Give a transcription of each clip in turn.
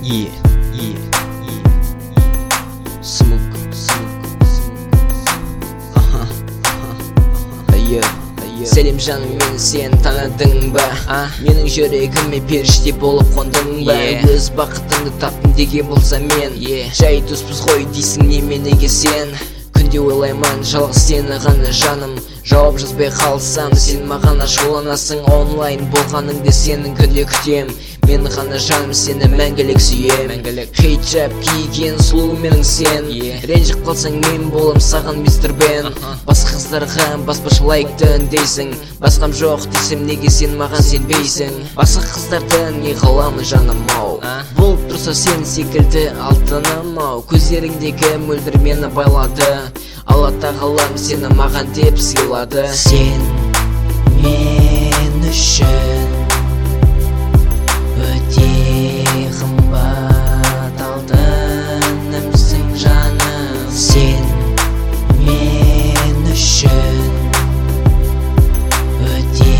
Сәлем жаным, мен сен таныдың ба? Менің жүрегіме періште болып қондың ба? Өз бақытыңды таптым деген болса мен, жай доспыз ғой дейсің неменеге сен? Күнде ойлаймын жалғыз сені ғана жаным, жауап жазбай қалсам сен маған ашуланасың. Онлайн болғаныңды сенің күнде күтем, мен ғана жаным сені мәңгілік сүйем. Хиджаб киген сұлу менің сен, ренжіп қалсаң мен болам саған мистер Бен. Басқа қыздарға баспаша лайкты үндейсің, басқам жоқ десем неге сен маған сенбейсің? Басқа қыздардың не қыламын жаным ау, болып тұрса сен секілді алтыным ау. Көздеріңдегі мөлдір мені байлады, Алла тағалам сені маған деп сыйлады. Сен мен үшін өте қымбат алтынымсың жаным. Сен мен үшін өте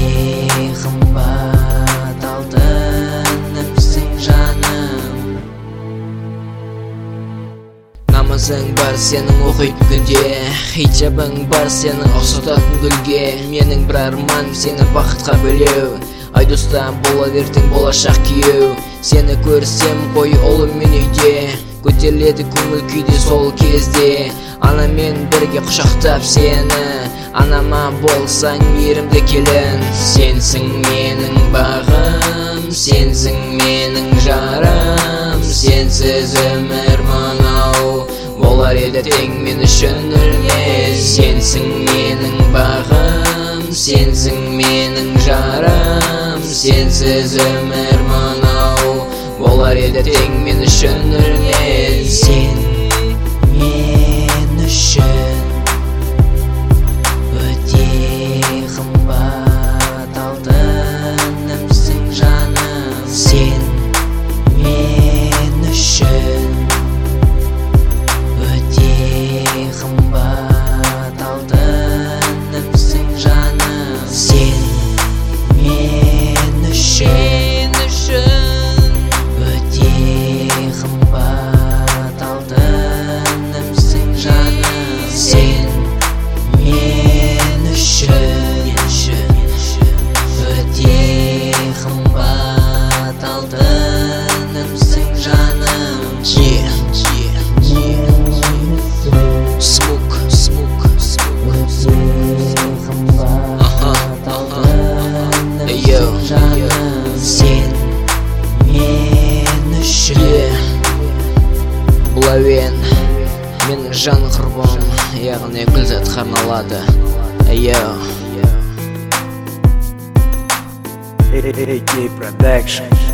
қымбат алтынымсың жаным. Намазың бар сенің оқитын күнде, хиджабың бар сенің ұқсататын гүлге. Менің бір арманым сені бақытқа бөлеу, айдоста бола ертең болашақ күйеу. Сені көрсем қой ұлым мен үйде, көтеріледі көңіл күйде сол кезде. Анамен бірге құшақтап сені, анама болсаң мейірімді келін. Сенсің менің бағым, сенсің менің жарым, сенсіз өмір мынау болар еді тең мен үшін өлмес. Сенсің менің бағым, сенсің менің жарым, сенсіз өмір мынау болар еді тең мен үшін өлмес. Сен мен үшін өте қымбат алтынымсың жаным. Сен мен үшін өте қымбат алтынымсың жаным. Сен мен үшін өте қымбат алтынымсың жаным. Сен мен үшін өте қымбат алтынымсың жаным. Сен мен үшін Бұлауен менің жан құрбым, яғни гүлзатқа арналады. AK Production.